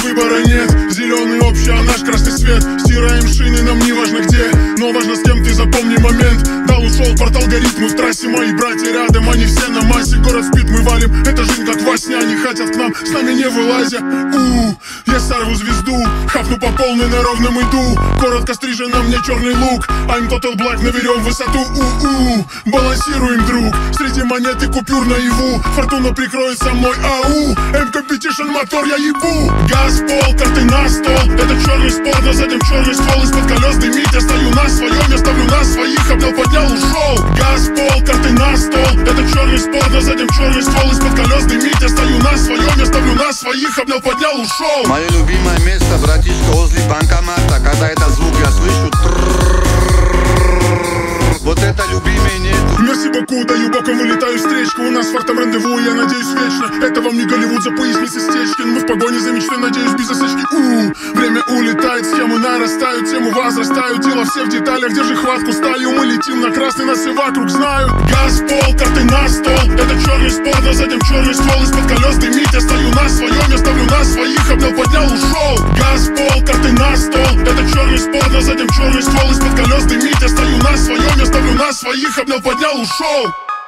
выбора нет. Зеленый общий, а наш красный свет. Стираем шины, нам не важно где, но важно с кем ты, запомни момент. Дал, ушел портал, горит, мы в трассе. Мои братья рядом, они все на массе. Город спит, мы валим, это жизнь как во сне. Они хотят к нам, с нами не вылазя. Я сорву звезду, хапну по полной, на ровном иду. Коротко стрижен, на мне черный лук. I'm total black, наберем высоту. Балансируем, друг, среди монет и купюр наяву. Фортуна прикроет со мной, ау. M-Competition, мотор я ебу. Газ, пол, карты на стол. Это черный спорт, на заднем черный ствол. Из-под колес дымить, я стою на своем. Я ставлю на своих, обнял, поднял, ушел. Газ, пол, карты на стол. Это черный спорт, на заднем черный ствол. Из-под колес дымить, я стою на своем. Я ставлю на своих, обнял, поднял, ушел. Мое любимое место, братишка, возле банкомата. Когда этот звук я слышу, вот это любимый нет. Мерси боку, даю боком, вылетаю встречку. У нас с фартом рандеву, я надеюсь вечно. Это вам не Голливуд за поясницы стечки. Мы в погоне за мечтой, надеюсь без осечки. Время улетает, схемы нарастают, темы возрастают. Дело все в деталях, держи хватку сталью. Мы летим на красный, нас все вокруг знают. Газ, пол, карты на стол. Это черный спорт, на заднем черный ствол. Из-под колес дымить, я стою на своем. Я ставлю на своих, обнял, поднял, ушел. Газ, пол, карты на стол. Это черный спорт, на заднем черный ствол. Из-под колес дымить, я стою на своем. Я ставлю на своих, обнял, поднял, ушел.